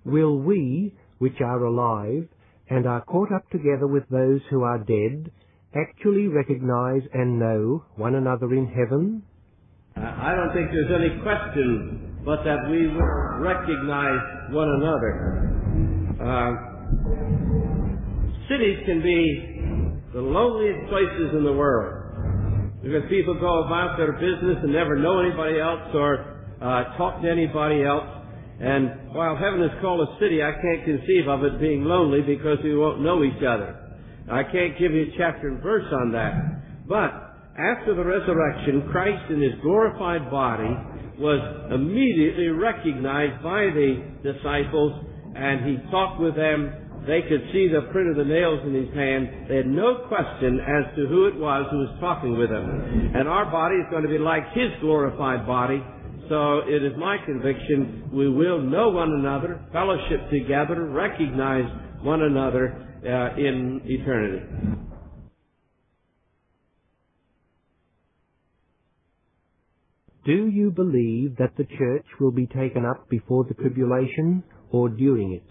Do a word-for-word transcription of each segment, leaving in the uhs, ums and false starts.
will we, which are alive, and are caught up together with those who are dead, actually recognize and know one another in heaven? Uh, I don't think there's any question but that we will recognize one another. Uh, cities can be the loneliest places in the world because people go about their business and never know anybody else or uh, talk to anybody else. And while heaven is called a city, I can't conceive of it being lonely because we won't know each other. I can't give you a chapter and verse on that. But after the resurrection, Christ in his glorified body was immediately recognized by the disciples, and he talked with them. They could see the print of the nails in his hand. They had no question as to who it was who was talking with them. And our body is going to be like his glorified body. So it is my conviction we will know one another, fellowship together, recognize one another uh, in eternity. Do you believe that the church will be taken up before the tribulation or during it?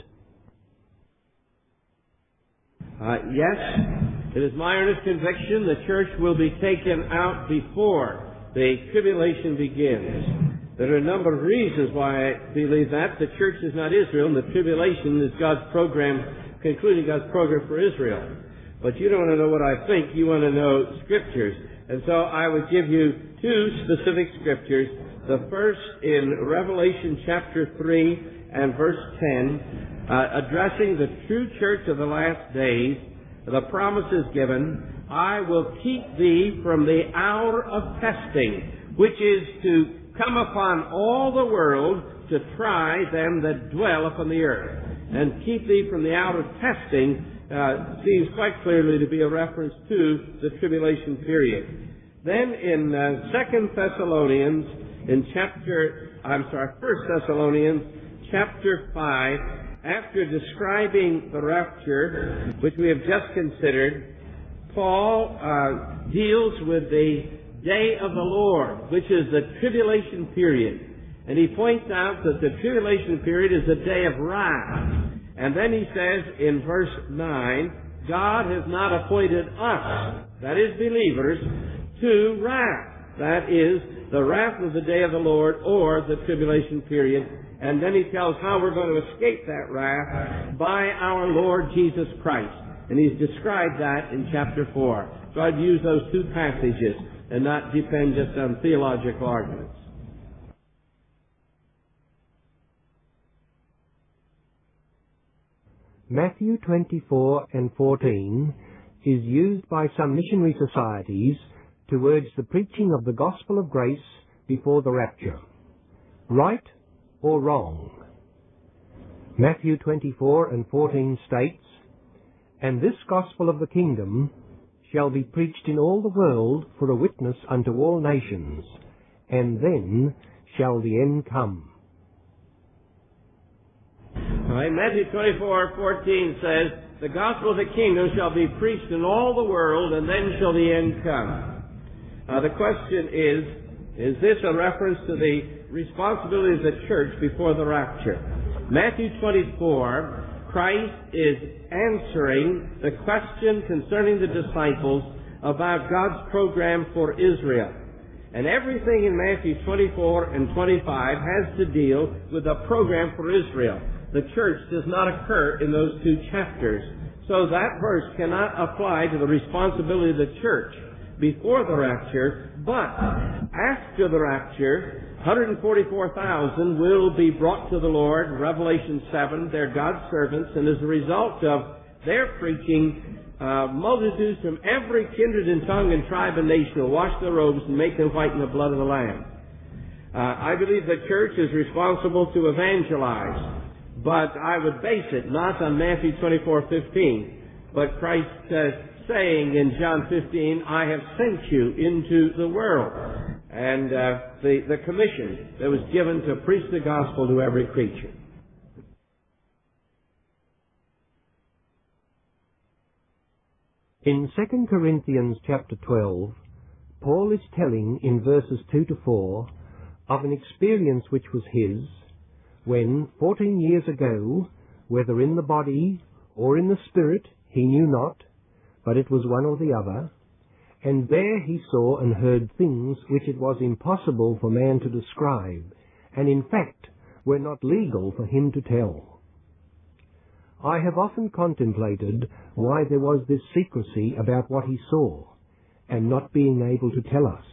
Uh, yes, it is my earnest conviction the church will be taken out before the tribulation begins. There are a number of reasons why I believe that. The church is not Israel, and the tribulation is God's program, concluding God's program for Israel. But you don't want to know what I think, you want to know Scriptures. And so I would give you two specific Scriptures. The first in Revelation chapter three and verse ten, uh, addressing the true church of the last days. The promise is given, I will keep thee from the hour of testing, which is to come upon all the world to try them that dwell upon the earth. And keep thee from the hour of testing uh, seems quite clearly to be a reference to the tribulation period. Then in uh, Second Thessalonians, in chapter, I'm sorry, First Thessalonians, chapter five, after describing the rapture, which we have just considered, Paul uh, deals with the day of the Lord, which is the tribulation period. And he points out that the tribulation period is a day of wrath. And then he says in verse nine, God has not appointed us, that is believers, to wrath. That is the wrath of the day of the Lord or the tribulation period. And then he tells how we're going to escape that wrath by our Lord Jesus Christ. And he's described that in chapter four. So I'd use those two passages and not depend just on theological arguments. Matthew twenty-four and fourteen is used by some missionary societies to urge the preaching of the gospel of grace before the rapture. Right or wrong? Matthew twenty-four and fourteen states, And this gospel of the kingdom shall be preached in all the world for a witness unto all nations, and then shall the end come. All right, Matthew twenty-four fourteen says, The gospel of the kingdom shall be preached in all the world, and then shall the end come. Uh, the question is, is this a reference to the responsibility of the church before the rapture? Matthew twenty-four, Christ is answering the question concerning the disciples about God's program for Israel. And everything in Matthew twenty-four and twenty-five has to deal with a program for Israel. The church does not occur in those two chapters. So that verse cannot apply to the responsibility of the church before the rapture, but after the rapture, one hundred forty-four thousand will be brought to the Lord, Revelation seven. They're God's servants, and as a result of their preaching, uh, multitudes from every kindred and tongue and tribe and nation will wash their robes and make them white in the blood of the Lamb. Uh, I believe the church is responsible to evangelize, but I would base it not on Matthew twenty-four fifteen, but Christ says, saying in John fifteen, I have sent you into the world. And uh, the, the commission that was given to preach the gospel to every creature. In Second Corinthians chapter twelve, Paul is telling in verses two to four of an experience which was his when, fourteen years ago, whether in the body or in the spirit, he knew not, but it was one or the other, and there he saw and heard things which it was impossible for man to describe, and in fact were not legal for him to tell. I have often contemplated why there was this secrecy about what he saw, and not being able to tell us.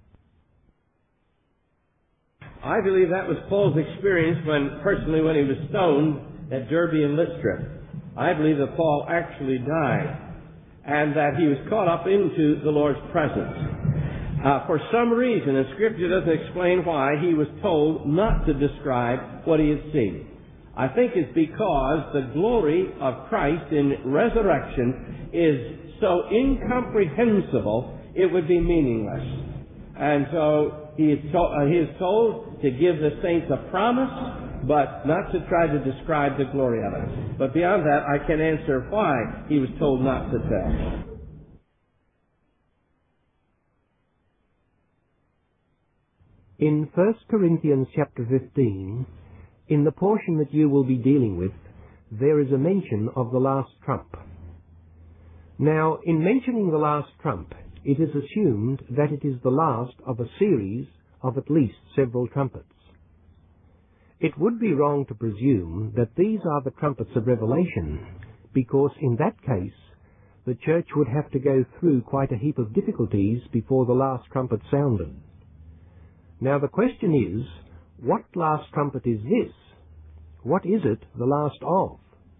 I believe that was Paul's experience when, personally, when he was stoned at Derbe and Lystra. I believe that Paul actually died, and that he was caught up into the Lord's presence. Uh, for some reason, and Scripture doesn't explain why, he was told not to describe what he had seen. I think it's because the glory of Christ in resurrection is so incomprehensible, it would be meaningless. And so he is, told, uh, he is told to give the saints a promise, but not to try to describe the glory of it. But beyond that, I can answer why he was told not to tell. In First Corinthians chapter fifteen, in the portion that you will be dealing with, there is a mention of the last trump. Now, in mentioning the last trump, it is assumed that it is the last of a series of at least several trumpets. It would be wrong to presume that these are the trumpets of Revelation, because in that case, the church would have to go through quite a heap of difficulties before the last trumpet sounded. Now the question is, what last trumpet is this? What is it the last of?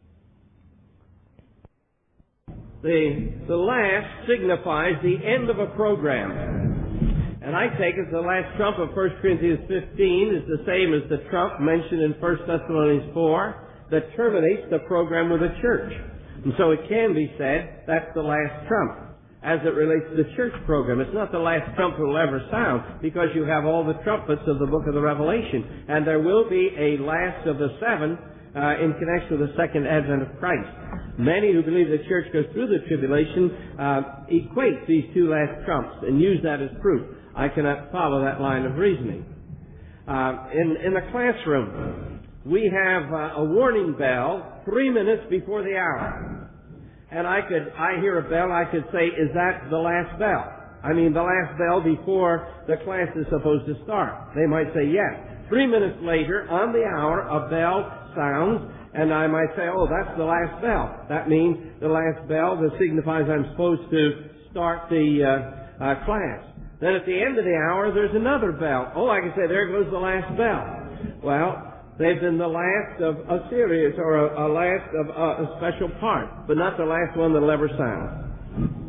The, the last signifies the end of a program. And I take it the last trump of First Corinthians fifteen is the same as the trump mentioned in First Thessalonians four that terminates the program with the church. And so it can be said that's the last trump as it relates to the church program. It's not the last trump that will ever sound, because you have all the trumpets of the book of the Revelation. And there will be a last of the seven uh, in connection with the second advent of Christ. Many who believe the church goes through the tribulation uh, equate these two last trumps and use that as proof. I cannot follow that line of reasoning. Uh, in, in the classroom, we have uh, a warning bell three minutes before the hour. And I could, I hear a bell, I could say, is that the last bell? I mean, the last bell before the class is supposed to start. They might say yes. Three minutes later, on the hour, a bell sounds, and I might say, oh, that's the last bell. That means the last bell that signifies I'm supposed to start the uh, uh, class. Then at the end of the hour, there's another bell. Oh, I can say, there goes the last bell. Well, they've been the last of a series or a, a last of a, a special part, but not the last one that'll ever sound.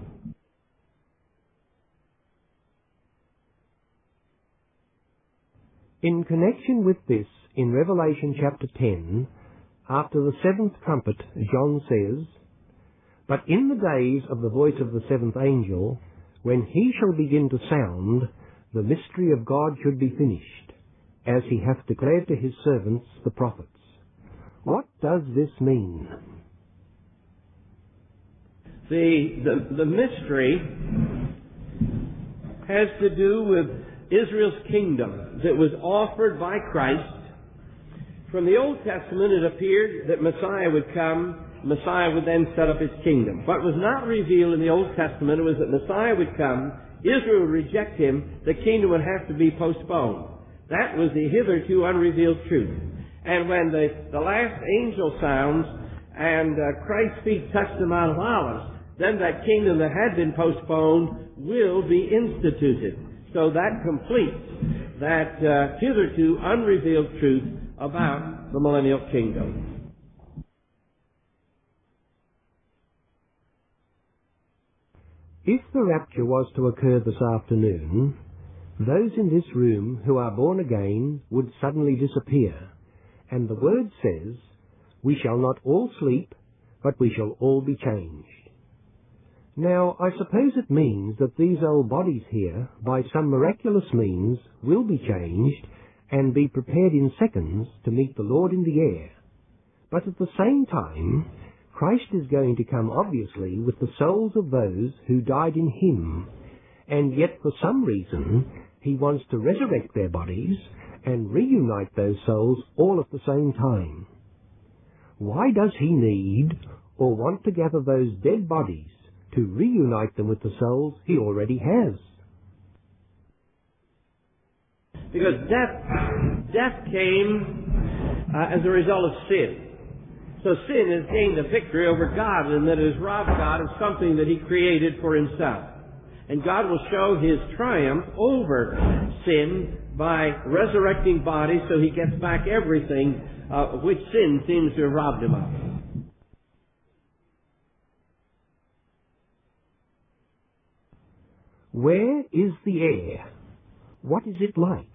In connection with this, in Revelation chapter ten, after the seventh trumpet, John says, "But in the days of the voice of the seventh angel, when he shall begin to sound, the mystery of God should be finished, as he hath declared to his servants the prophets." What does this mean? The, the, the mystery has to do with Israel's kingdom that was offered by Christ. From the Old Testament, it appeared that Messiah would come, Messiah would then set up his kingdom. What was not revealed in the Old Testament was that Messiah would come, Israel would reject him, the kingdom would have to be postponed. That was the hitherto unrevealed truth. And when the, the last angel sounds and uh, Christ's feet touch the Mount of Olives, then that kingdom that had been postponed will be instituted. So that completes that uh, hitherto unrevealed truth about the millennial kingdom. If the rapture was to occur this afternoon, those in this room who are born again would suddenly disappear, and the Word says, "We shall not all sleep, but we shall all be changed." Now, I suppose it means that these old bodies here, by some miraculous means, will be changed and be prepared in seconds to meet the Lord in the air. But at the same time, Christ is going to come obviously with the souls of those who died in Him, and yet for some reason He wants to resurrect their bodies and reunite those souls all at the same time. Why does he need or want to gather those dead bodies to reunite them with the souls he already has? Because death, death came uh, as a result of sin. So sin has gained a victory over God, and that it has robbed God of something that he created for himself. And God will show his triumph over sin by resurrecting bodies so he gets back everything uh, which sin seems to have robbed him of. Where is the air? What is it like?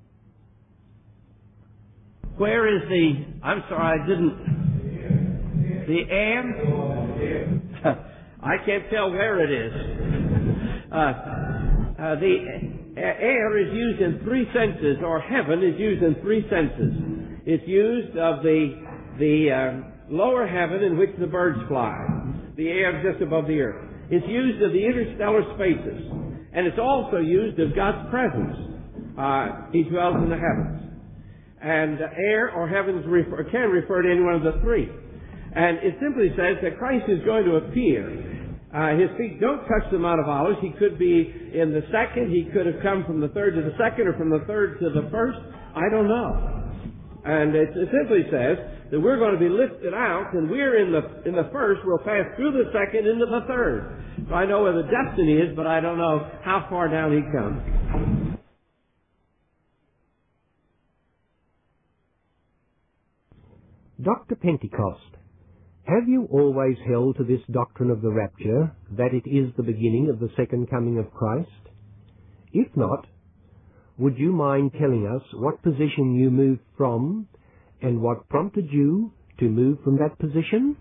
Where is the... I'm sorry, I didn't... The air? I can't tell where it is. Uh, uh, the air is used in three senses, or heaven is used in three senses. It's used of the the uh, lower heaven in which the birds fly, the air just above the earth. It's used of the interstellar spaces, and it's also used of God's presence. Uh, he dwells in the heavens. And uh, air or heavens refer, can refer to any one of the three. And it simply says that Christ is going to appear. Uh, his feet don't touch the Mount of Olives. He could be in the second. He could have come from the third to the second, or from the third to the first. I don't know. And it, it simply says that we're going to be lifted out, and we're in the in the first. We'll pass through the second into the third. So I know where the destiny is, but I don't know how far down he comes. Doctor Pentecost, have you always held to this doctrine of the rapture, that it is the beginning of the second coming of Christ? If not, would you mind telling us what position you moved from, and what prompted you to move from that position?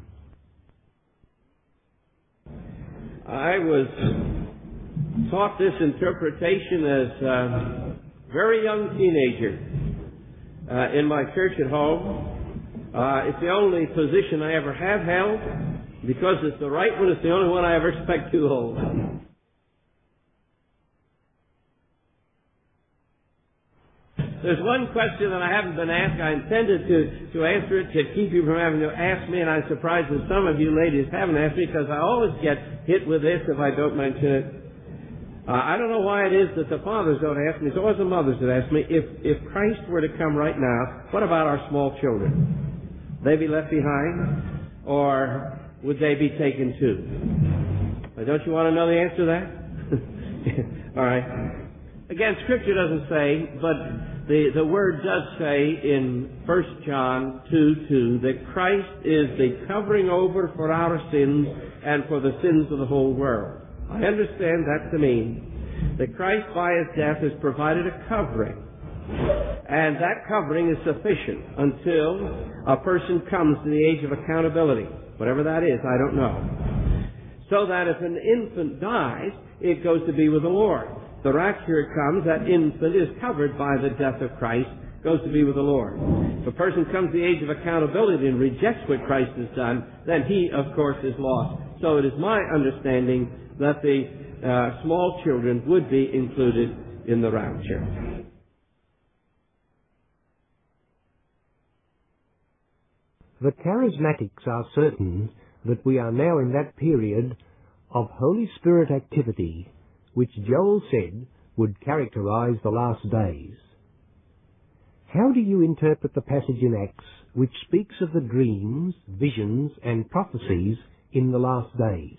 I was taught this interpretation as a very young teenager uh, in my church at home. Uh, it's the only position I ever have held. Because it's the right one, it's the only one I ever expect to hold. There's one question that I haven't been asked. I intended to, to answer it to keep you from having to ask me, and I'm surprised that some of you ladies haven't asked me, because I always get hit with this if I don't mention it. Uh, I don't know why it is that the fathers don't ask me. It's always the mothers that ask me, if, if Christ were to come right now, what about our small children? They be left behind, or would they be taken too? Well, don't you want to know the answer to that? All right. Again, Scripture doesn't say, but the, the Word does say in First John two two that Christ is the covering over for our sins and for the sins of the whole world. I understand that to mean that Christ by His death has provided a covering. And that covering is sufficient until a person comes to the age of accountability. Whatever that is, I don't know. So that if an infant dies, it goes to be with the Lord. The rapture comes, that infant is covered by the death of Christ, goes to be with the Lord. If a person comes to the age of accountability and rejects what Christ has done, then he, of course, is lost. So it is my understanding that the uh, small children would be included in the rapture. The charismatics are certain that we are now in that period of Holy Spirit activity which Joel said would characterize the last days. How do you interpret the passage in Acts which speaks of the dreams, visions, and prophecies in the last days?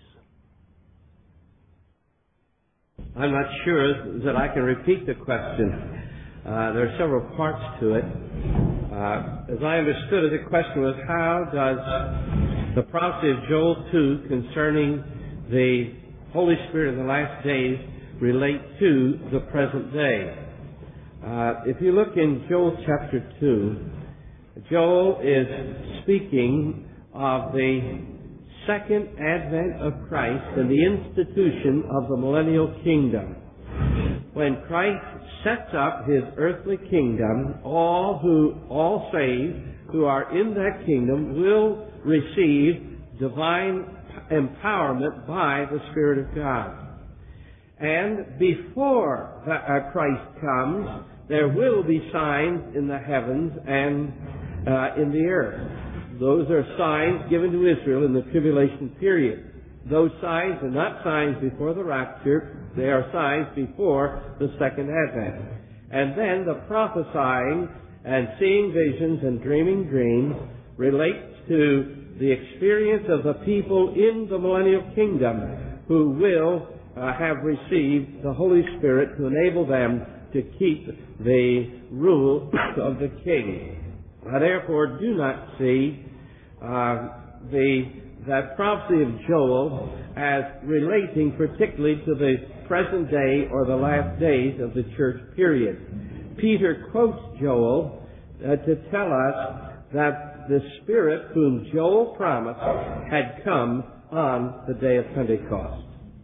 I'm not sure that I can repeat the question. Uh, there are several parts to it. Uh, as I understood it, the question was, how does the prophecy of Joel two concerning the Holy Spirit in the last days relate to the present day? Uh, if you look in Joel chapter two, Joel is speaking of the second advent of Christ and the institution of the millennial kingdom. When Christ sets up His earthly kingdom, all who, all saved who are in that kingdom will receive divine empowerment by the Spirit of God. And before uh, Christ comes, there will be signs in the heavens and uh, in the earth. Those are signs given to Israel in the tribulation period. Those signs are not signs before the rapture. They are signs before the second advent. And then the prophesying and seeing visions and dreaming dreams relates to the experience of the people in the millennial kingdom who will uh, have received the Holy Spirit to enable them to keep the rule of the King. I therefore do not see uh, the that prophecy of Joel as relating particularly to the present day or the last days of the church period. Peter quotes Joel uh, to tell us that the Spirit whom Joel promised had come on the day of Pentecost.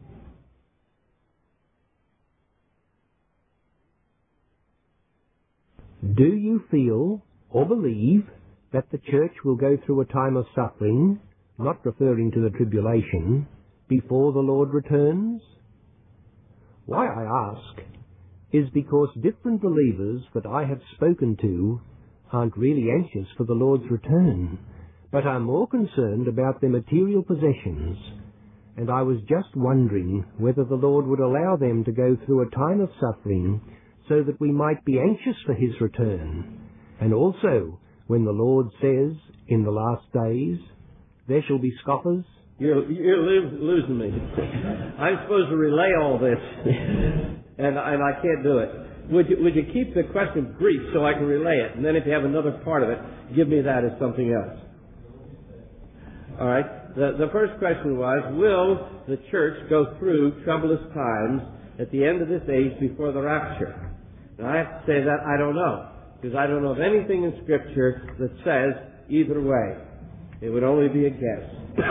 Do you feel or believe that the church will go through a time of suffering, not referring to the tribulation, before the Lord returns? Why I ask is because different believers that I have spoken to aren't really anxious for the Lord's return, but are more concerned about their material possessions, and I was just wondering whether the Lord would allow them to go through a time of suffering so that we might be anxious for His return. And also, when the Lord says, in the last days, there shall be scoffers. You're, you're losing me. I'm supposed to relay all this, and, and I can't do it. Would you, would you keep the question brief so I can relay it? And then if you have another part of it, give me that as something else. All right. The, the first question was, will the church go through troublous times at the end of this age before the rapture? Now, I have to say that I don't know, because I don't know of anything in Scripture that says either way. It would only be a guess.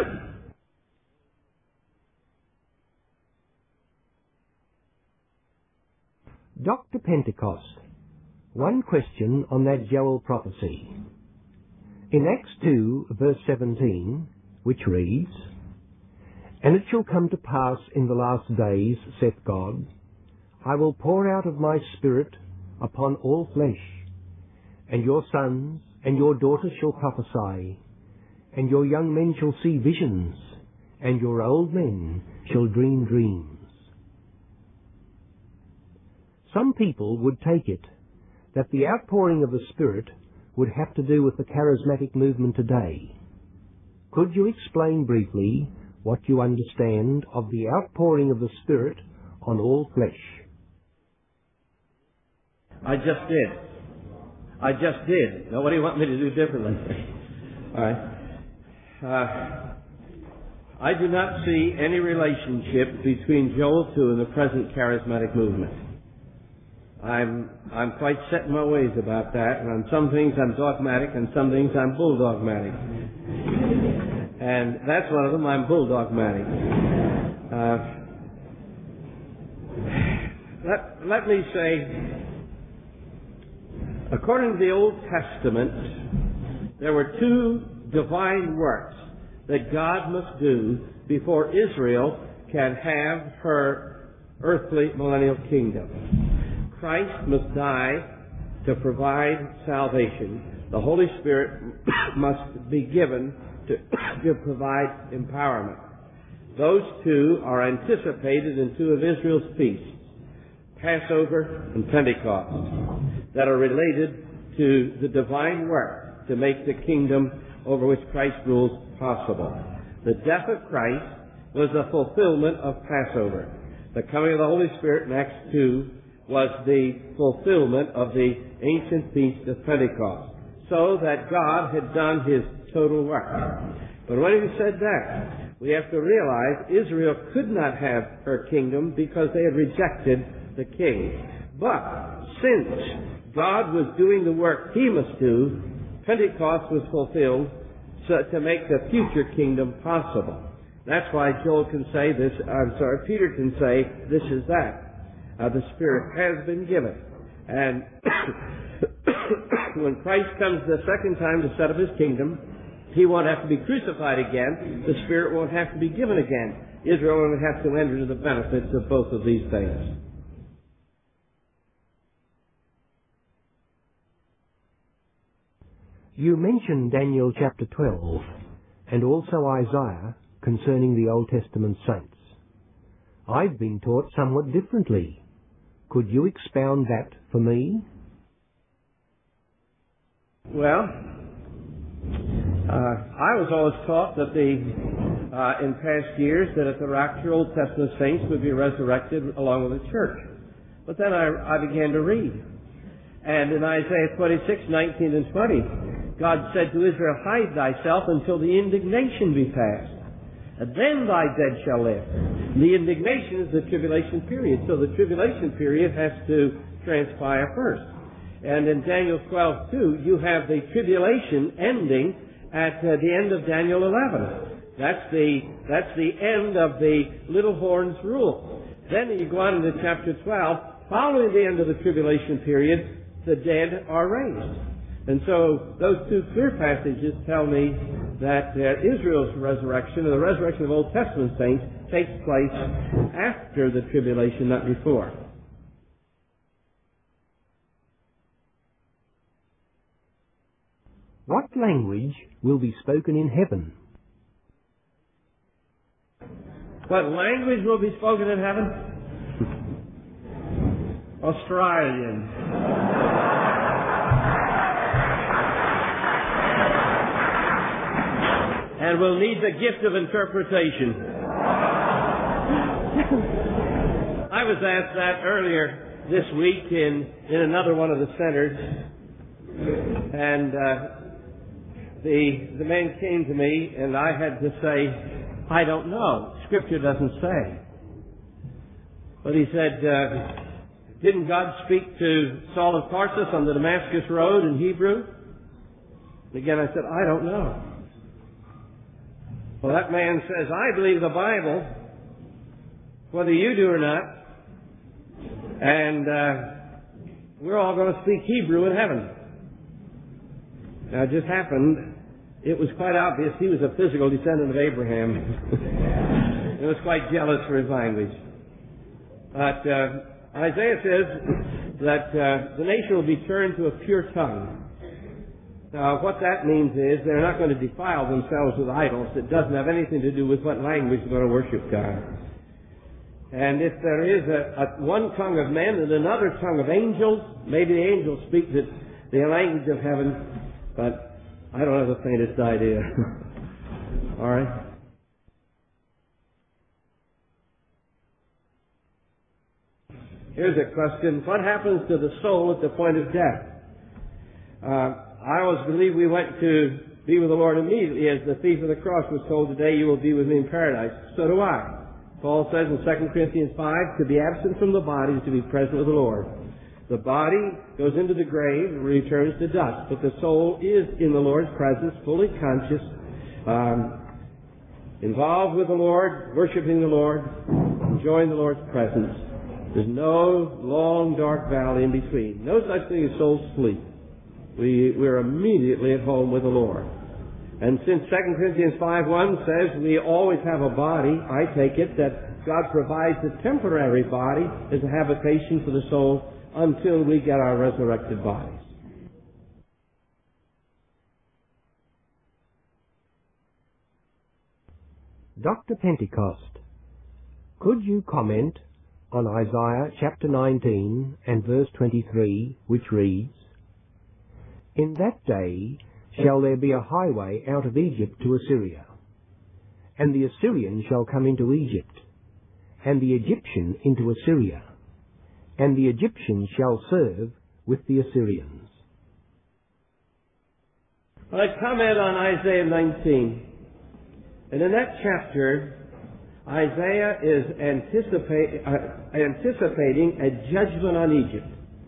Doctor Pentecost, one question on that Joel prophecy. In Acts two, verse seventeen, which reads, "And it shall come to pass in the last days, saith God, I will pour out of my Spirit upon all flesh, and your sons and your daughters shall prophesy, and your young men shall see visions, and your old men shall dream dreams." Some people would take it that the outpouring of the Spirit would have to do with the charismatic movement today. Could you explain briefly what you understand of the outpouring of the Spirit on all flesh? I just did. I just did. Now, what do you want me to do differently? All right. Uh, I do not see any relationship between Joel two and the present charismatic movement. I'm I'm quite set in my ways about that, and on some things I'm dogmatic, and some things I'm bulldogmatic. And that's one of them. I'm bulldogmatic. Uh, let let me say, according to the Old Testament, there were two divine works that God must do before Israel can have her earthly millennial kingdom. Christ must die to provide salvation. The Holy Spirit must be given to, to provide empowerment. Those two are anticipated in two of Israel's feasts, Passover and Pentecost, that are related to the divine work to make the kingdom over which Christ rules possible. The death of Christ was the fulfillment of Passover. The coming of the Holy Spirit in Acts two was the fulfillment of the ancient feast of Pentecost, so that God had done His total work. But when He said that, we have to realize Israel could not have her kingdom because they had rejected the king. But since God was doing the work He must do, Pentecost was fulfilled so to make the future kingdom possible. That's why Joel can say this, I'm sorry, Peter can say, this is that. Uh, the Spirit has been given. And when Christ comes the second time to set up His kingdom, He won't have to be crucified again. The Spirit won't have to be given again. Israel won't have to enter into the benefits of both of these things. You mention Daniel chapter twelve, and also Isaiah concerning the Old Testament saints. I've been taught somewhat differently. Could you expound that for me? Well, uh, I was always taught that the, uh, in past years, that at the rapture, Old Testament saints would be resurrected along with the church. But then I, I began to read. And in Isaiah twenty-six, nineteen and twenty, God said to Israel, "Hide thyself until the indignation be past, and then thy dead shall live." The indignation is the tribulation period. So the tribulation period has to transpire first. And in Daniel twelve two, you have the tribulation ending at uh, the end of Daniel eleven. That's the, that's the end of the little horn's rule. Then you go on into chapter twelve. Following the end of the tribulation period, the dead are raised. And so those two clear passages tell me that uh, Israel's resurrection, or the resurrection of Old Testament saints, takes place after the tribulation, not before. What language will be spoken in heaven? What language will be spoken in heaven? Australian. And we'll need the gift of interpretation. I was asked that earlier this week in, in another one of the centers, and uh, the the man came to me, and I had to say, "I don't know. Scripture doesn't say." But he said, uh, "Didn't God speak to Saul of Tarsus on the Damascus Road in Hebrew?" And again, I said, "I don't know." Well, that man says, "I believe the Bible, whether you do or not, and uh, we're all going to speak Hebrew in heaven." Now, it just happened, it was quite obvious he was a physical descendant of Abraham. He was quite jealous for his language. But uh, Isaiah says that uh, the nation will be turned to a pure tongue. Now, what that means is they're not going to defile themselves with idols. It doesn't have anything to do with what language they're going to worship God. And if there is a, a one tongue of men and another tongue of angels, maybe the angels speak the, the language of heaven, but I don't have the faintest idea. All right? Here's a question. What happens to the soul at the point of death? Uh, I always believe we went to be with the Lord immediately, as the thief of the cross was told, "Today you will be with me in paradise." So do I. Paul says in Second Corinthians five, "To be absent from the body is to be present with the Lord." The body goes into the grave and returns to dust, but the soul is in the Lord's presence, fully conscious, um, involved with the Lord, worshiping the Lord, enjoying the Lord's presence. There's no long, dark valley in between. No such thing as soul sleep. We, we're immediately at home with the Lord. And since Second Corinthians five one says we always have a body, I take it that God provides a temporary body as a habitation for the soul until we get our resurrected bodies. Doctor Pentecost, could you comment on Isaiah chapter nineteen and verse twenty-three, which reads, "In that day shall there be a highway out of Egypt to Assyria, and the Assyrian shall come into Egypt, and the Egyptian into Assyria, and the Egyptians shall serve with the Assyrians." Well, I comment on Isaiah nineteen. And in that chapter, Isaiah is anticipate, uh, anticipating a judgment on Egypt.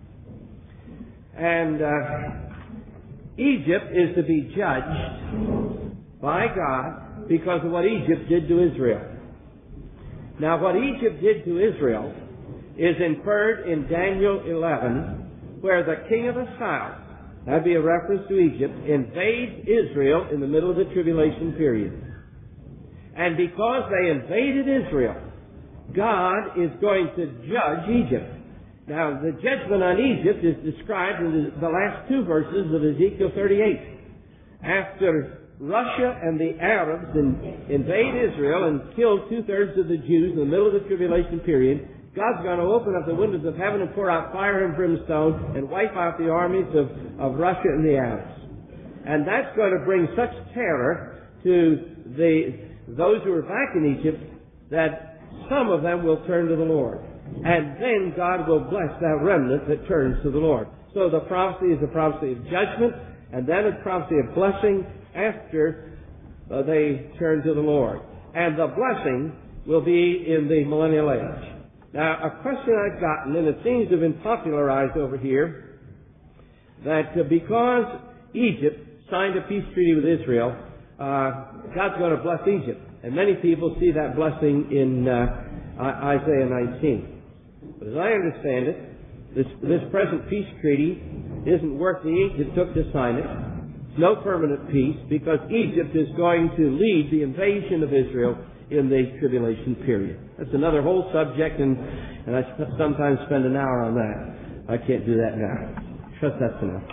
And uh, Egypt is to be judged by God because of what Egypt did to Israel. Now, what Egypt did to Israel is inferred in Daniel eleven, where the king of the south, that'd be a reference to Egypt, invades Israel in the middle of the tribulation period. And because they invaded Israel, God is going to judge Egypt. Now, the judgment on Egypt is described in the last two verses of Ezekiel thirty-eight. after Russia and the Arabs in, invade Israel and kill two-thirds of the Jews in the middle of the tribulation period, God's going to open up the windows of heaven and pour out fire and brimstone and wipe out the armies of, of Russia and the Arabs. And that's going to bring such terror to the those who are back in Egypt that some of them will turn to the Lord. And then God will bless that remnant that turns to the Lord. So the prophecy is a prophecy of judgment, and then a prophecy of blessing after uh, they turn to the Lord. And the blessing will be in the millennial age. Now, a question I've gotten, and it seems to have been popularized over here, that uh, because Egypt signed a peace treaty with Israel, uh, God's going to bless Egypt. And many people see that blessing in uh, Isaiah nineteen. But as I understand it, this, this present peace treaty isn't worth the ink it took to sign it. It's no permanent peace, because Egypt is going to lead the invasion of Israel in the tribulation period. That's another whole subject, and, and I sp- sometimes spend an hour on that. I can't do that now. Trust that's enough.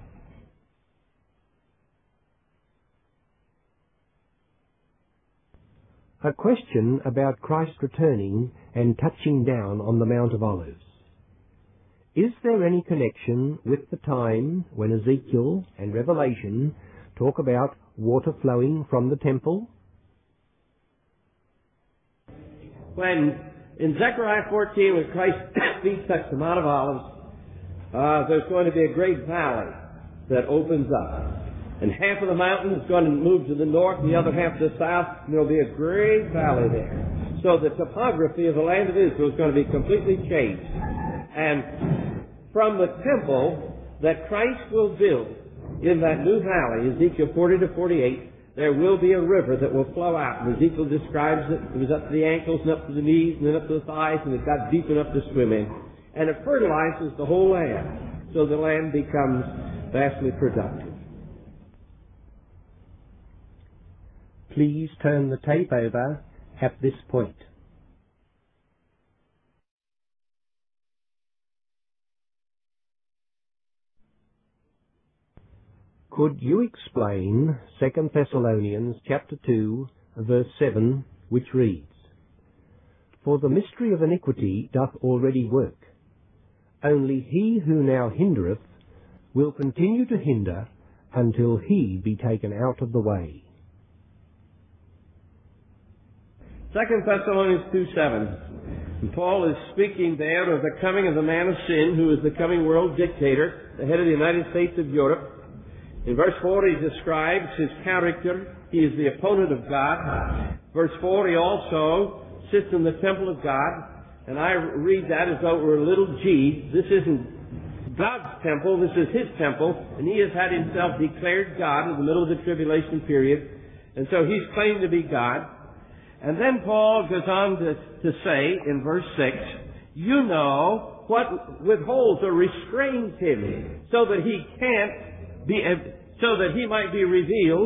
A question about Christ returning and touching down on the Mount of Olives. Is there any connection with the time when Ezekiel and Revelation talk about water flowing from the temple? When in Zechariah fourteen, when Christ's feet touch the Mount of Olives, uh, there's going to be a great valley that opens up. And half of the mountain is going to move to the north, and the other half to the south, and there will be a great valley there. So the topography of the land of Israel is going to be completely changed. And from the temple that Christ will build in that new valley, Ezekiel forty to forty-eight, there will be a river that will flow out. And Ezekiel describes it. It was up to the ankles and up to the knees and then up to the thighs, and it got deep enough to swim in. And it fertilizes the whole land, so the land becomes vastly productive. Please turn the tape over at this point. Could you explain Second Thessalonians chapter two, verse seven, which reads, "For the mystery of iniquity doth already work. Only he who now hindereth will continue to hinder until he be taken out of the way." Second Thessalonians two seven. And Paul is speaking there of the coming of the man of sin, who is the coming world dictator, the head of the United States of Europe. In verse four, he describes his character. He is the opponent of God. Verse four, he also sits in the temple of God. And I read that as though it were a little g. This isn't God's temple. This is his temple. And he has had himself declared God in the middle of the tribulation period. And so he's claimed to be God. And then Paul goes on to, to say in verse six, you know what withholds or restrains him so that he can't be, so that he might be revealed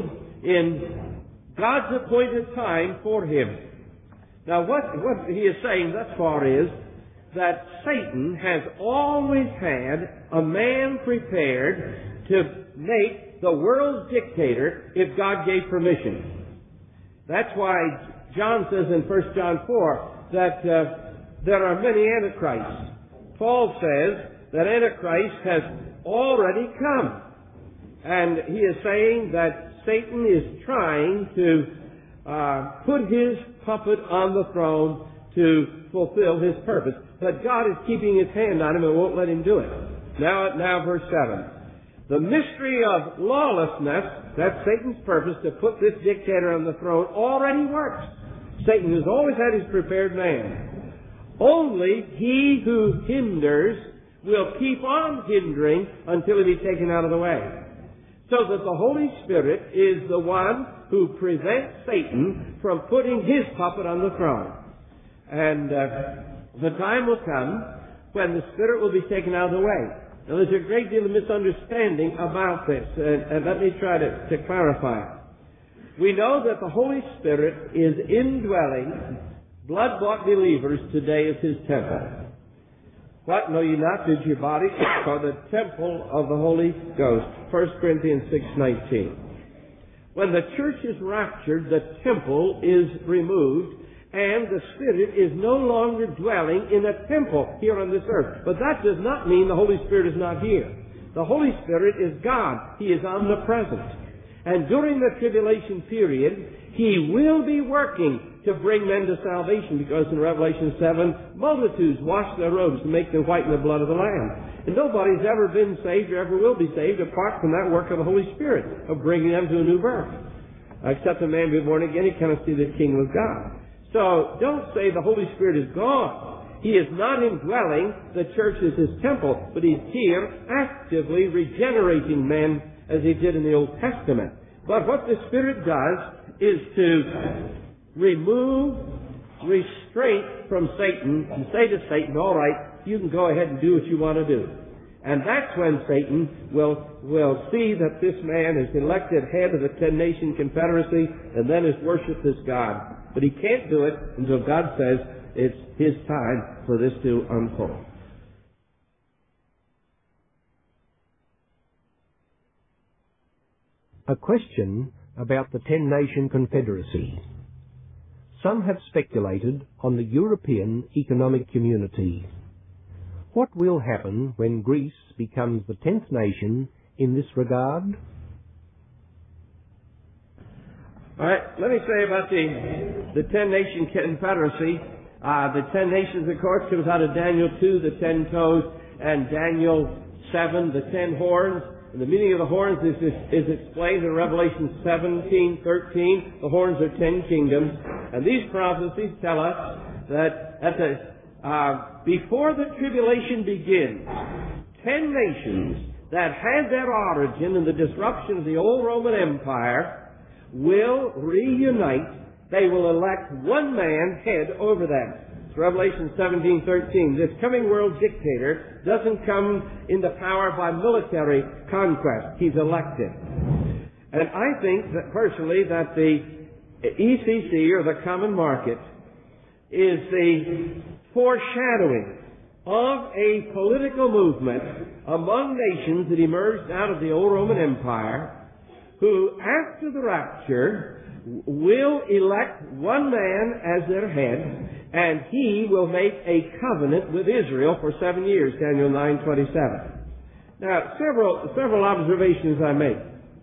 in God's appointed time for him. Now what, what he is saying thus far is that Satan has always had a man prepared to make the world's dictator if God gave permission. That's why John says in First John four that uh, there are many antichrists. Paul says that Antichrist has already come. And he is saying that Satan is trying to uh, put his puppet on the throne to fulfill his purpose. But God is keeping his hand on him and won't let him do it. Now, now verse seven. The mystery of lawlessness, that's Satan's purpose to put this dictator on the throne, already works. Satan has always had his prepared man. Only he who hinders will keep on hindering until he be taken out of the way. So that the Holy Spirit is the one who prevents Satan from putting his puppet on the throne. And uh, the time will come when the Spirit will be taken out of the way. Now there's a great deal of misunderstanding about this, and, and let me try to, to clarify it. We know that the Holy Spirit is indwelling blood-bought believers today as His temple. What? Know ye not that your body are the temple of the Holy Ghost? First Corinthians six nineteen. When the church is raptured, the temple is removed, and the Spirit is no longer dwelling in a temple here on this earth. But that does not mean the Holy Spirit is not here. The Holy Spirit is God. He is omnipresent. And during the tribulation period, He will be working to bring men to salvation, because in Revelation seven, multitudes wash their robes to make them white in the blood of the Lamb. And nobody's ever been saved or ever will be saved apart from that work of the Holy Spirit of bringing them to a new birth. Except a man be born again, he cannot see the kingdom of God. So don't say the Holy Spirit is gone. He is not indwelling the church as His temple, but He's here actively regenerating men as He did in the Old Testament. But what the Spirit does is to remove restraint from Satan and say to Satan, all right, you can go ahead and do what you want to do. And that's when Satan will, will see that this man is elected head of the ten-nation confederacy and then is worshipped as God. But he can't do it until God says it's His time for this to unfold. A question about the ten-nation confederacy. Some have speculated on the European Economic Community. What will happen when Greece becomes the tenth nation in this regard? All right, let me say about the, the ten-nation confederacy. Uh, the ten nations, of course, comes out of Daniel two, the ten toes, and Daniel seven, the ten horns. And the meaning of the horns is, is, is explained in Revelation seventeen, thirteen. The horns are ten kingdoms. And these prophecies tell us that at the, uh, before the tribulation begins, ten nations that had their origin in the disruption of the old Roman Empire will reunite. They will elect one man head over them. It's Revelation seventeen, thirteen. This coming world dictator doesn't come into power by military conquest. He's elected. And I think that personally that the E C C, or the common market, is the foreshadowing of a political movement among nations that emerged out of the old Roman Empire, who after the rapture will elect one man as their head, and he will make a covenant with Israel for seven years, Daniel nine twenty-seven. Now, several, several observations I make.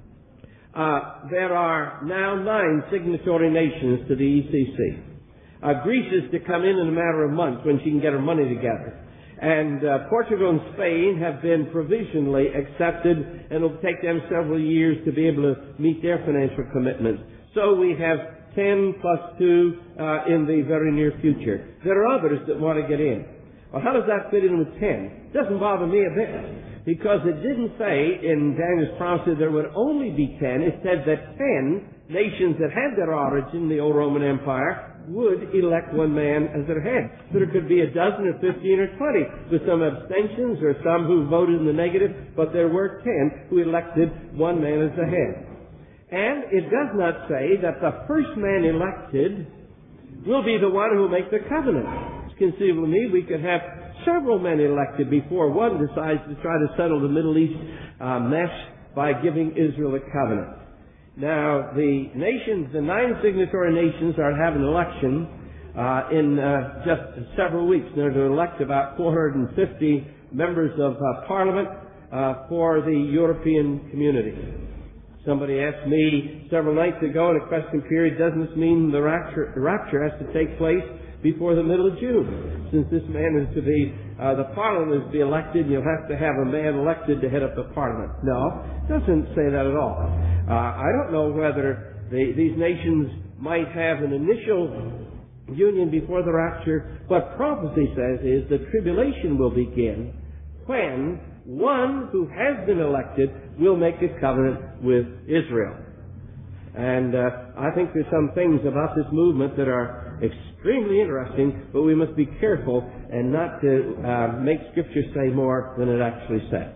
Uh, there are now nine signatory nations to the E C C. Uh, Greece is to come in in a matter of months when she can get her money together. And uh, Portugal and Spain have been provisionally accepted, and it'll take them several years to be able to meet their financial commitments. So we have ten plus two uh, in the very near future. There are others that want to get in. Well, how does that fit in with ten? It doesn't bother me a bit, because it didn't say in Daniel's prophecy there would only be ten. It said that ten nations that had their origin in the old Roman Empire would elect one man as their head. So there could be a dozen or fifteen or twenty, with some abstentions or some who voted in the negative, but there were ten who elected one man as the head. And it does not say that the first man elected will be the one who will make the covenant. It's conceivable to me we could have several men elected before one decides to try to settle the Middle East uh, mess by giving Israel a covenant. Now, the nations, the nine signatory nations are having an election uh, in uh, just several weeks. They're to elect about four hundred fifty members of uh, Parliament uh, for the European community. Somebody asked me several nights ago in a question period, doesn't this mean the rapture, the rapture has to take place before the middle of June? Since this man is to be, uh, the Parliament is to be elected, and you'll have to have a man elected to head up the Parliament. No, it doesn't say that at all. Uh, I don't know whether the, these nations might have an initial union before the rapture. What prophecy says is the tribulation will begin when one who has been elected will make a covenant with Israel. And uh, I think there's some things about this movement that are extremely interesting, but we must be careful and not to uh, make Scripture say more than it actually says.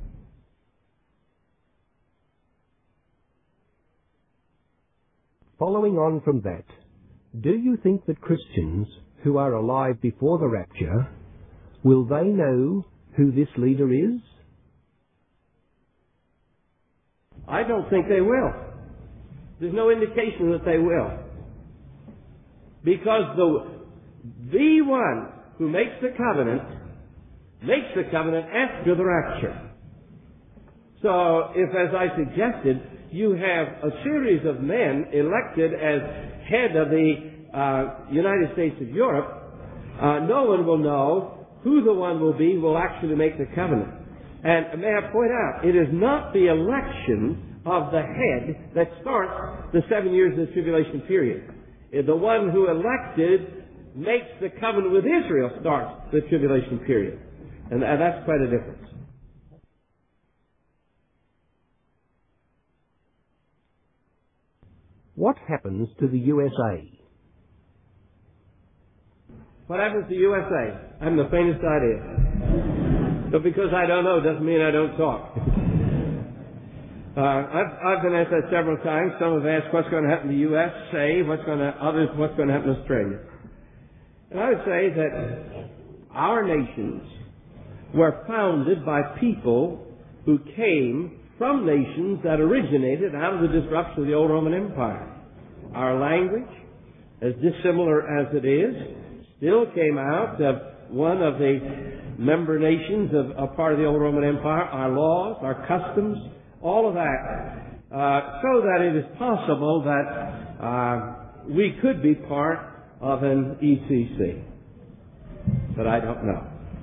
Following on from that, do you think that Christians who are alive before the rapture, will they know who this leader is? I don't think they will. There's no indication that they will. Because the, the one who makes the covenant makes the covenant after the rapture. So if, as I suggested, you have a series of men elected as head of the uh, United States of Europe, uh, no one will know who the one will be who will actually make the covenant. And may I point out, it is not the election of the head that starts the seven years of the tribulation period. The one who elected makes the covenant with Israel starts the tribulation period. And that's quite a difference. What happens to the U S A? What happens to the U S A? I haven't the faintest idea. But because I don't know doesn't mean I don't talk. uh, I've, I've been asked that several times. Some have asked what's going to happen to the U S A, what's going to, others what's going to happen to Australia. And I would say that our nations were founded by people who came from nations that originated out of the disruption of the old Roman Empire. Our language, as dissimilar as it is, still came out of one of the member nations of a part of the old Roman Empire. Our laws, our customs, all of that, uh, so that it is possible that uh, we could be part of an E C C. But I don't know.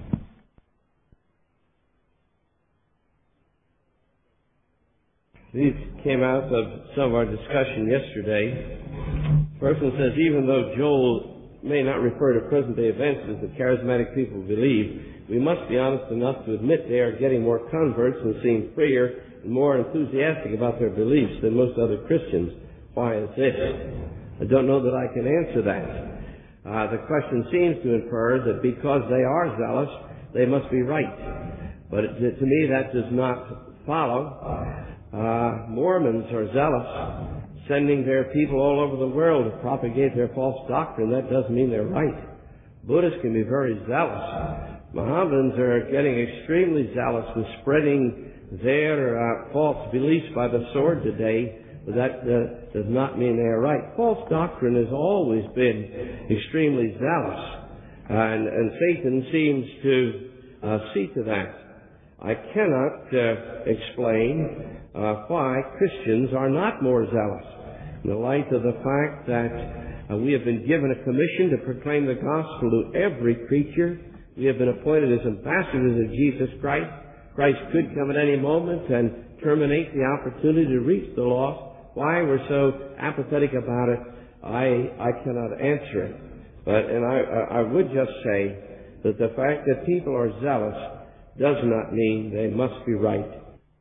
These came out of some of our discussion yesterday. The first one says, even though Joel may not refer to present-day events as the charismatic people believe, we must be honest enough to admit they are getting more converts and seem freer and more enthusiastic about their beliefs than most other Christians. Why is this? I don't know that I can answer that. Uh, the question seems to infer that because they are zealous, they must be right. But it, to me, that does not follow. Uh, Mormons are zealous, sending their people all over the world to propagate their false doctrine. That doesn't mean they're right. Buddhists can be very zealous. Mohammedans are getting extremely zealous with spreading their uh, false beliefs by the sword today, but that uh, does not mean they are right. False doctrine has always been extremely zealous, and, and Satan seems to uh, see to that. I cannot uh, explain uh, why Christians are not more zealous in the light of the fact that uh, we have been given a commission to proclaim the gospel to every creature. We have been appointed as ambassadors of Jesus Christ. Christ could come at any moment and terminate the opportunity to reach the lost. Why we're so apathetic about it, I I cannot answer it. But and I I would just say that the fact that people are zealous does not mean they must be right.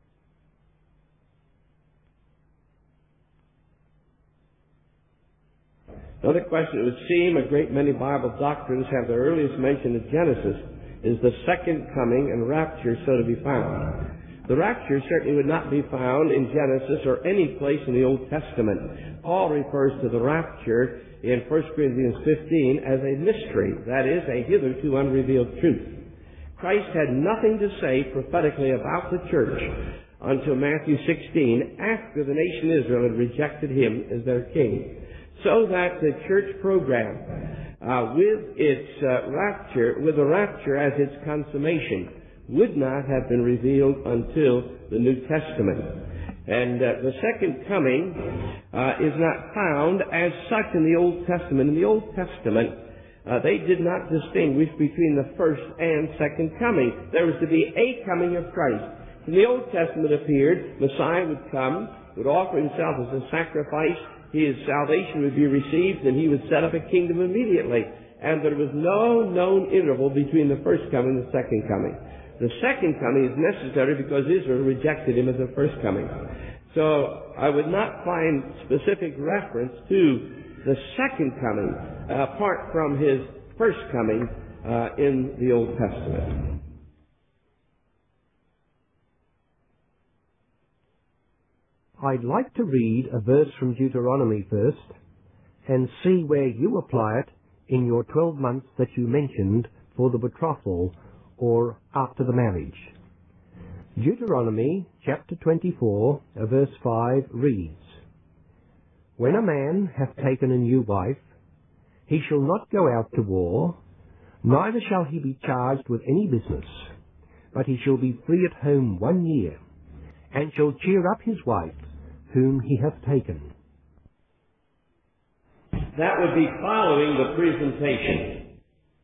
Another question: it would seem a great many Bible doctrines have their earliest mention in Genesis. Is the second coming and rapture so to be found? The rapture certainly would not be found in Genesis or any place in the Old Testament. Paul refers to the rapture in First Corinthians fifteen as a mystery, that is, a hitherto unrevealed truth. Christ had nothing to say prophetically about the church until Matthew sixteen, after the nation Israel had rejected him as their king. So that the church program, uh, with its uh, rapture, with the rapture as its consummation, would not have been revealed until the New Testament. And uh, the second coming uh, is not found as such in the Old Testament. In the Old Testament, uh, they did not distinguish between the first and second coming. There was to be a coming of Christ. In the Old Testament appeared, Messiah would come, would offer himself as a sacrifice, his salvation would be received, and he would set up a kingdom immediately. And there was no known interval between the first coming and the second coming. The second coming is necessary because Israel rejected him at the first coming. So I would not find specific reference to the second coming uh, apart from his first coming uh, in the Old Testament. I'd like to read a verse from Deuteronomy first and see where you apply it in your twelve months that you mentioned for the betrothal or after the marriage. Deuteronomy chapter twenty-four, verse five reads, When a man hath taken a new wife, he shall not go out to war, neither shall he be charged with any business, but he shall be free at home one year, and shall cheer up his wife, whom he hath taken. That would be following the presentation.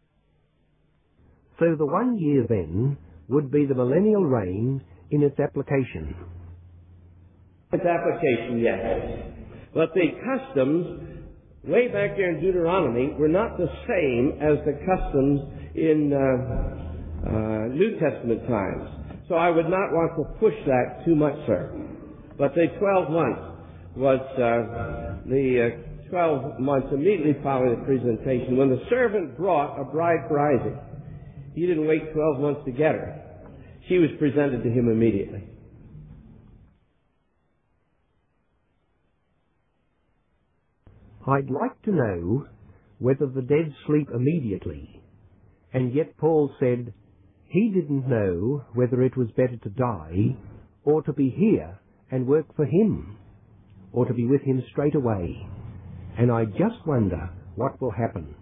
So the one year then would be the millennial reign in its application. Its application, yes. But the customs, way back there in Deuteronomy, were not the same as the customs in uh, uh, New Testament times. So I would not want to push that too much, sir. But the twelve months was uh, the uh, twelve months immediately following the presentation. When the servant brought a bride for Isaac, he didn't wait twelve months to get her. She was presented to him immediately. I'd like to know whether the dead sleep immediately, and yet Paul said he didn't know whether it was better to die or to be here and work for him, or to be with him straight away. And I just wonder what will happen.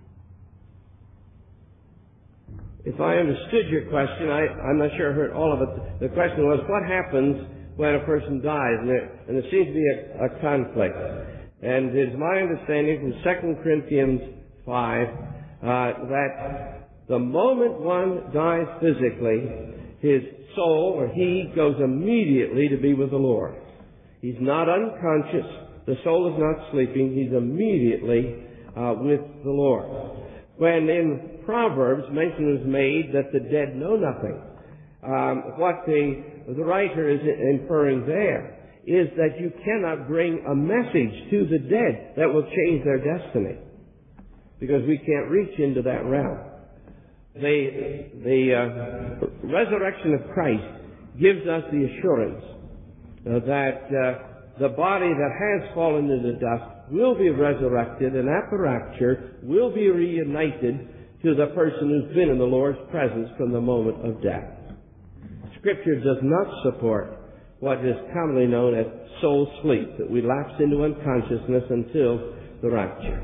If I understood your question, I, I'm not sure I heard all of it. The question was, what happens when a person dies? And there, and there seems to be a, a conflict. And it is my understanding from Second Corinthians five uh, that the moment one dies physically, his soul, or he, goes immediately to be with the Lord. He's not unconscious. The soul is not sleeping. He's immediately uh, with the Lord. When in Proverbs mention is made that the dead know nothing, um, what the, the writer is inferring there is that you cannot bring a message to the dead that will change their destiny, because we can't reach into that realm. The, the uh, resurrection of Christ gives us the assurance uh, that uh, the body that has fallen into the dust will be resurrected, and at the rapture will be reunited to the person who's been in the Lord's presence from the moment of death. Scripture does not support what is commonly known as soul sleep, that we lapse into unconsciousness until the rapture.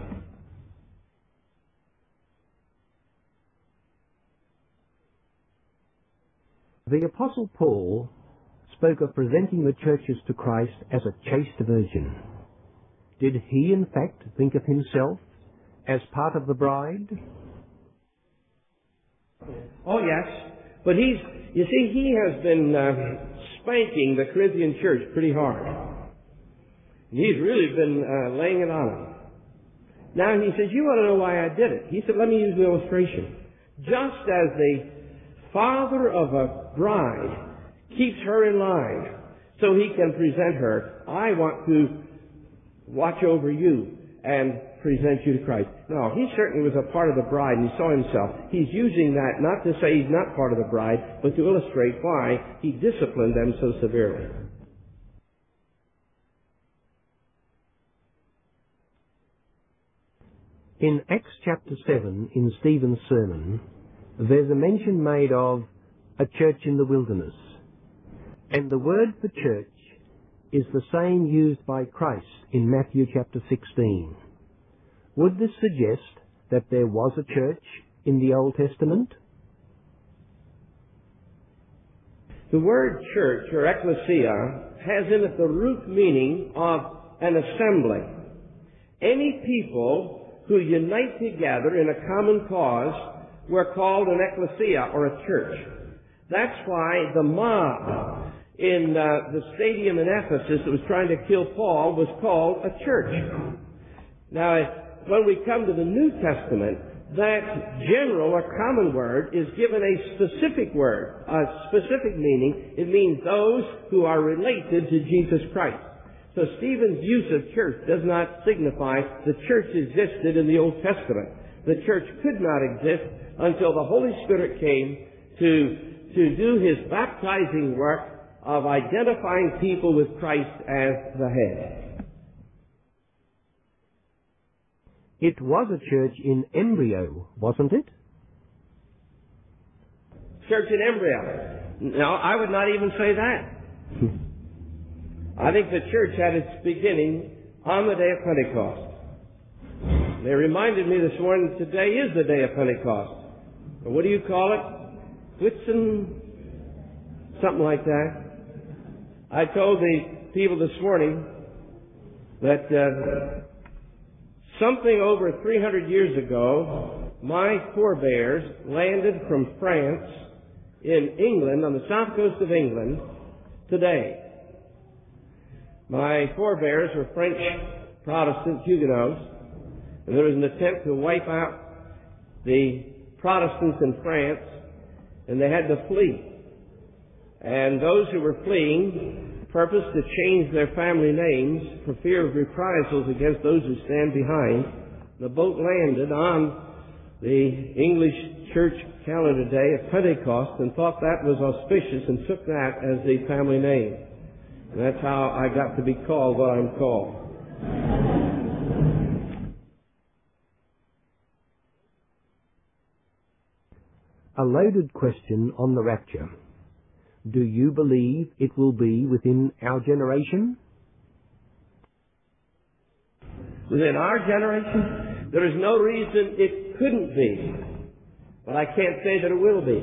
The Apostle Paul spoke of presenting the churches to Christ as a chaste virgin. Did he, in fact, think of himself as part of the bride? Oh, yes. But he's, you see, he has been uh, spanking the Corinthian church pretty hard. He's really been uh, laying it on them. Now he says, you want to know why I did it? He said, let me use an illustration. Just as the father of a bride keeps her in line so he can present her, I want to watch over you and present you to Christ. No, he certainly was a part of the bride, and he saw himself. He's using that not to say he's not part of the bride, but to illustrate why he disciplined them so severely. In Acts chapter seven, in Stephen's sermon, there's a mention made of a church in the wilderness. And the word for church is the same used by Christ in Matthew chapter sixteen. Would this suggest that there was a church in the Old Testament? The word church, or ecclesia, has in it the root meaning of an assembly. Any people who unite together in a common cause were called an ecclesia, or a church. That's why the mob in uh, the stadium in Ephesus that was trying to kill Paul was called a church. Now, when we come to the New Testament, that general or common word is given a specific word, a specific meaning. It means those who are related to Jesus Christ. So Stephen's use of church does not signify the church existed in the Old Testament. The church could not exist until the Holy Spirit came to, to do his baptizing work of identifying people with Christ as the head. It was a church in embryo, wasn't it? Church in embryo. No, I would not even say that. I think the church had its beginning on the day of Pentecost. They reminded me this morning that today is the day of Pentecost. Or what do you call it? Whitsun? Something like that. I told the people this morning that uh, something over three hundred years ago, my forebears landed from France in England, on the south coast of England, today. My forebears were French Protestant Huguenots, and there was an attempt to wipe out the Protestants in France, and they had to flee. And those who were fleeing purposed to change their family names for fear of reprisals against those who stand behind. The boat landed on the English church calendar day of Pentecost and thought that was auspicious and took that as the family name. And that's how I got to be called what I'm called. A loaded question on the rapture. Do you believe it will be within our generation? Within our generation? There is no reason it couldn't be. But I can't say that it will be.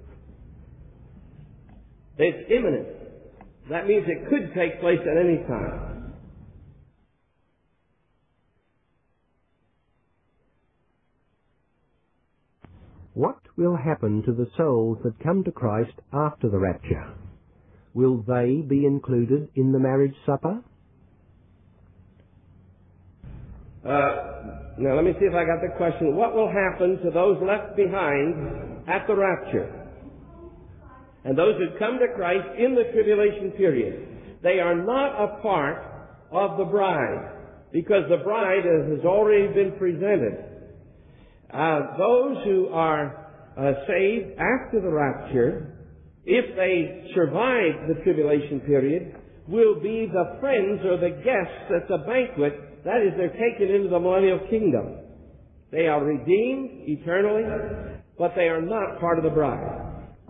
It's imminent. That means it could take place at any time. What will happen to the souls that come to Christ after the rapture? Will they be included in the marriage supper? Uh, now let me see if I got the question. What will happen to those left behind at the rapture? And those who come to Christ in the tribulation period. They are not a part of the bride, because the bride has already been presented. Uh, those who are uh, saved after the rapture, if they survive the tribulation period, will be the friends or the guests at the banquet. That is, they're taken into the millennial kingdom. They are redeemed eternally, but they are not part of the bride.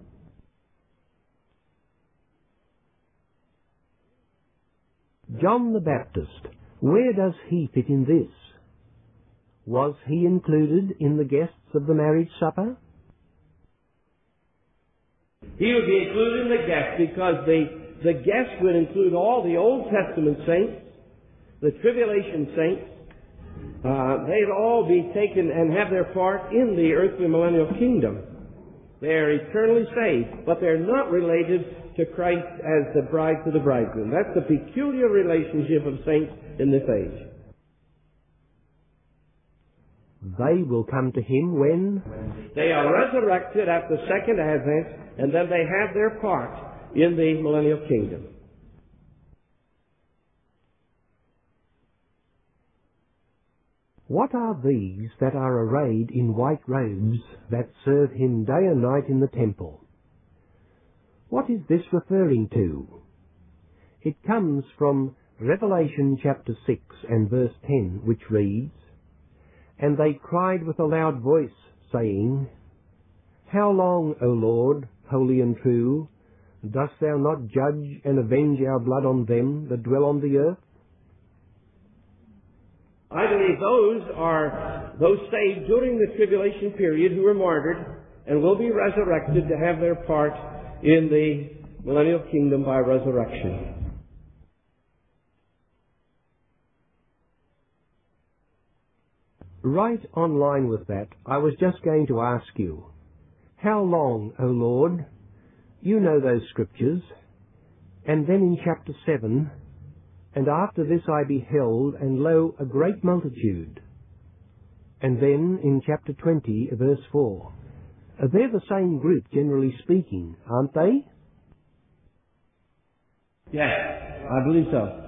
John the Baptist, where does he fit in this? Was he included in the guests of the marriage supper? He would be included in the guests because the, the guests would include all the Old Testament saints, the tribulation saints. Uh, they'd all be taken and have their part in the earthly millennial kingdom. They're eternally saved, but they're not related to Christ as the bride to the bridegroom. That's the peculiar relationship of saints in this age. They will come to him when? They are resurrected at the second advent, and then they have their part in the millennial kingdom. What are these that are arrayed in white robes that serve him day and night in the temple? What is this referring to? It comes from Revelation chapter six and verse ten, which reads, "And they cried with a loud voice, saying, How long, O Lord, holy and true, dost thou not judge and avenge our blood on them that dwell on the earth?" I believe those are those saved during the tribulation period who were martyred and will be resurrected to have their part in the millennial kingdom by resurrection. Right on line with that, I was just going to ask you, how long, O Lord? You know those scriptures. And then in chapter seven, "And after this I beheld, and lo, a great multitude." And then in chapter twenty, verse four. They're the same group, generally speaking, aren't they? Yes, I believe so.